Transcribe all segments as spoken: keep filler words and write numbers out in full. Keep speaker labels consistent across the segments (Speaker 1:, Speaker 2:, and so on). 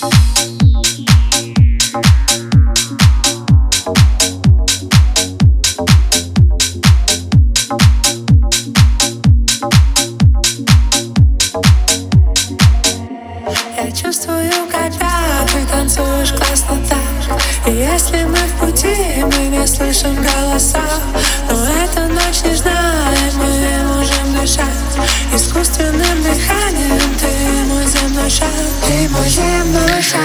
Speaker 1: Я чувствую, когда ты танцуешь классно так. И если мы в пути, мы не слышим голоса, но эта ночь нежна, и мы можем дышать искусственным дыханием. Ты мой земной шар, ты мой земной шар.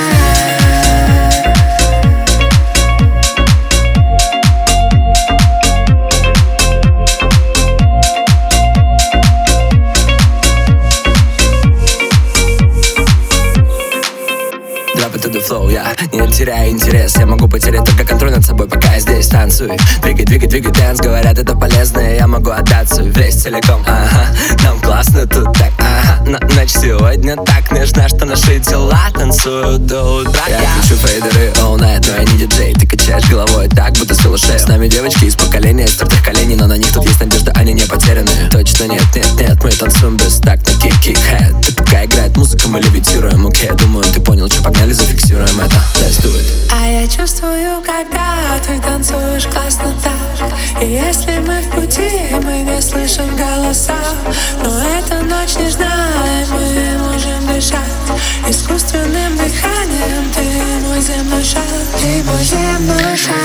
Speaker 2: To the flow, я не теряю интерес. Я могу потерять только контроль над собой, пока я здесь танцую. Двигай, двигай, двигай, дэнс. Говорят, это полезно, и я могу отдаться весь целиком. Ага, нам классно тут так, ага. Но ночь сегодня так нежна, что наши тела танцуют до утра. Я кричу фейдеры all night, но я не диджей. Ты качаешь головой так, будто свела шею. С нами девочки из поколения стертых коленей, но на них тут есть надежда, они не потеряны. Точно нет, нет, нет, мы танцуем без такта, кик-кик-хэт. И пока играет музыка, мы левитируем. Окей, думаю, ты понял, что погнали, зафиксируем это. Let's do it.
Speaker 1: А я чувствую, когда ты танцуешь классно так. И если мы в пути, мы не слышим голоса, но эта ночь нежна, и мы можем дышать искусственным дыханием. Ты мой земной шар, ты мой земной шар.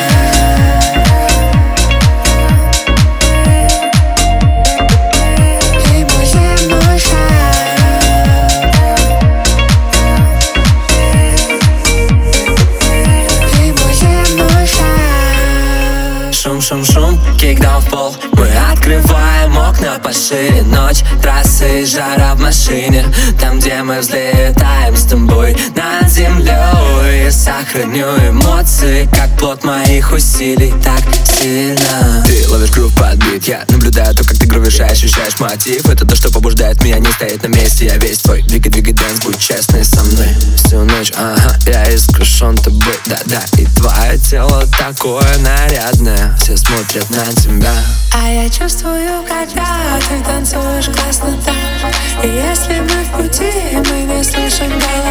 Speaker 2: Шум-шум-шум, кикдаун в пол. Мы открываем окна пошире. Ночь, трассы, жара в машине. Там, где мы взлетаем с тобой над землей. Я сохраню эмоции, как плод моих усилий. Так сильно ты ловишь грув под бит. Я наблюдаю то, как ты грувишь, ощущаешь мотив. Это то, что побуждает меня не стоять на месте. Я весь твой, двигай, двигай, дэнс, будь честный со мной. Всю ночь, ага, я искушен тобой. Да-да, и твое тело такое нарядное. Все смотрят на тебя.
Speaker 1: А я чувствую, когда ты танцуешь классно так. И если мы в пути, мы не слышим голоса,